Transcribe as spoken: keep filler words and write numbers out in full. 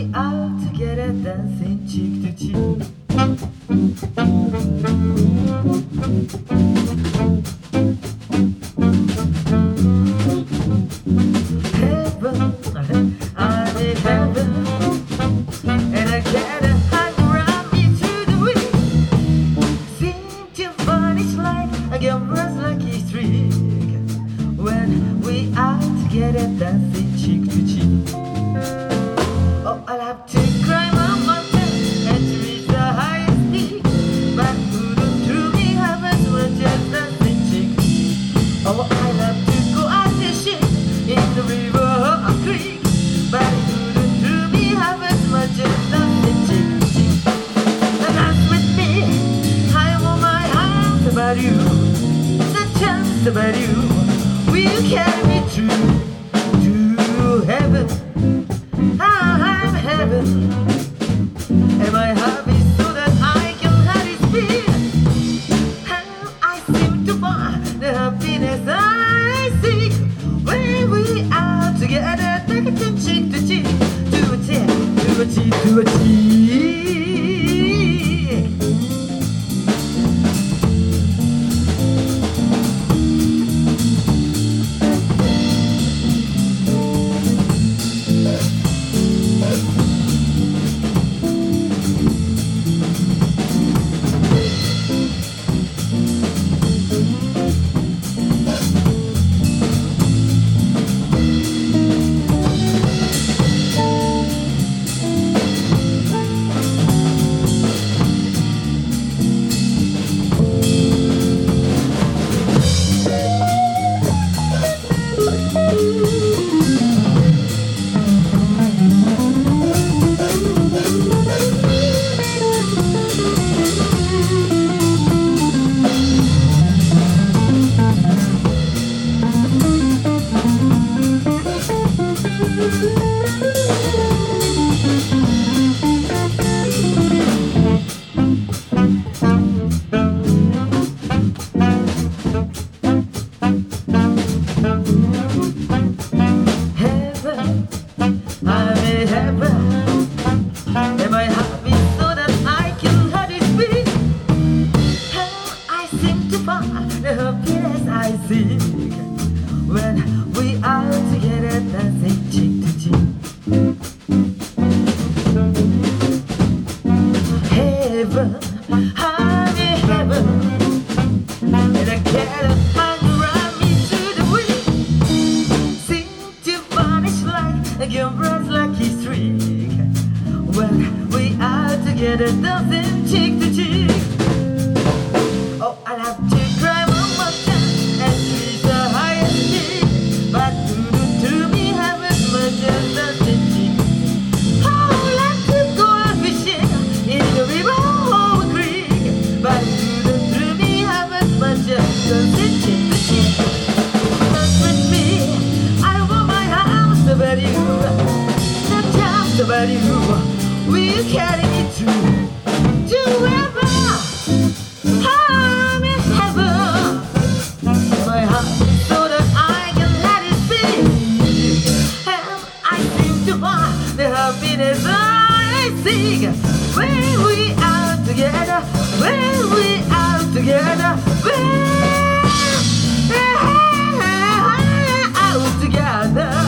we out together dancing cheek to cheek. Heaven, I'm in heaven, and I get a hug around me to the wind. Seem to vanish like a gambler's lucky streak when we out together dancing cheek to cheek. Oh, I'll have to climb a mountain and to reach the highest peak, but wouldn't truly have as much as dancing cheek to cheek. Oh, I'll have to go out fishing in the river or creek, but wouldn't truly have as much as dancing cheek to cheek. Now dance with me, I want my arms about you, the chance about you will carry me through to heaven. I'm heaven, and my heart is so that I can hardly speak. How I seem to find the happiness I seek when we are together, dancing cheek to cheek, to a cheek, to a cheek, to a cheek. The happiness I seek when we are together dancing cheek to cheek. Heaven, I'm in heaven, and I get a hug around me to the wind. Seem to vanish like a gambler's lucky streak when we are together dancing cheek to cheek. Oh, I'll have to climb a mountain and reach the highest peak, but wouldn't to me have as much as dancing cheek. Oh, I'll have to go out fishing in the river or a creek, but wouldn't to me have as much as dancing cheek to cheek. Dance with me, I want my arms about you, not just about you, will carry me through to wherever. Happiness I seek when we are together, when we are together, when we are together.